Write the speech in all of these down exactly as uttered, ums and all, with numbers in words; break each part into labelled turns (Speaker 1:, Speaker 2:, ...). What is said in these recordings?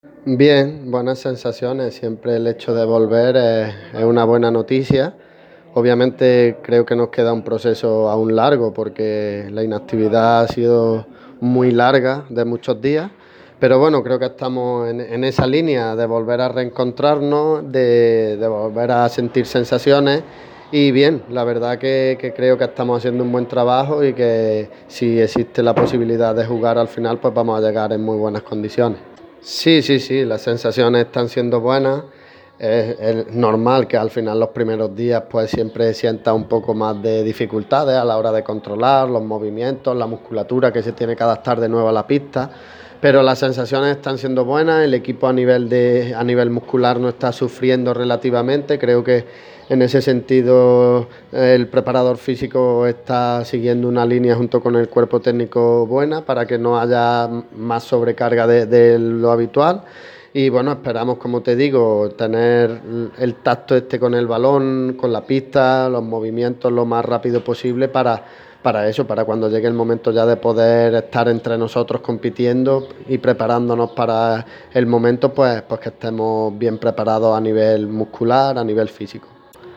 Speaker 1: Bien, buenas sensaciones. Siempre el hecho de volver es, es una buena noticia. Obviamente creo que nos queda un proceso aún largo porque la inactividad ha sido muy larga de muchos días, pero bueno, creo que estamos en, en esa línea de volver a reencontrarnos, de, de volver a sentir sensaciones y bien, la verdad que, que creo que estamos haciendo un buen trabajo y que si existe la posibilidad de jugar al final, pues vamos a llegar en muy buenas condiciones. Sí, sí, sí, las sensaciones están siendo buenas. Es, es normal que al final los primeros días pues siempre sienta un poco más de dificultades a la hora de controlar los movimientos, la musculatura que se tiene que adaptar de nuevo a la pista, pero las sensaciones están siendo buenas, el equipo a nivel de, a nivel muscular no está sufriendo relativamente, creo que en ese sentido el preparador físico está siguiendo una línea junto con el cuerpo técnico buena para que no haya más sobrecarga de, de lo habitual. Y bueno, esperamos, como te digo, tener el tacto este con el balón, con la pista, los movimientos lo más rápido posible para, para eso, para cuando llegue el momento ya de poder estar entre nosotros compitiendo y preparándonos para el momento, pues, pues que estemos bien preparados a nivel muscular, a nivel físico.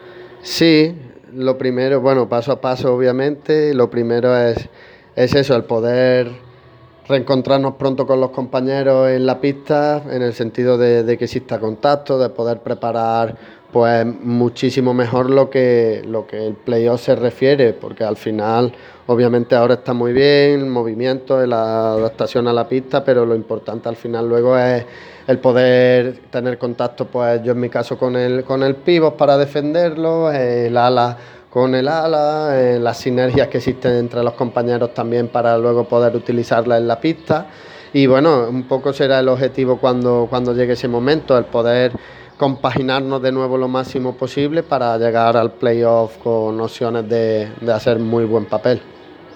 Speaker 1: Sí, lo primero, bueno, paso a paso obviamente, lo primero es, es eso, el poder reencontrarnos pronto con los compañeros en la pista, en el sentido de, de que exista contacto, de poder preparar pues muchísimo mejor lo que, lo que el playoff se refiere, porque al final obviamente ahora está muy bien el movimiento, la adaptación a la pista, pero lo importante al final luego es el poder tener contacto, pues yo en mi caso con el, con el pívot para defenderlo, el ala con el ala, eh, las sinergias que existen entre los compañeros también para luego poder utilizarla en la pista. Y bueno, un poco será el objetivo cuando, cuando llegue ese momento, el poder compaginarnos de nuevo lo máximo posible para llegar al playoff con opciones de, de hacer muy buen papel.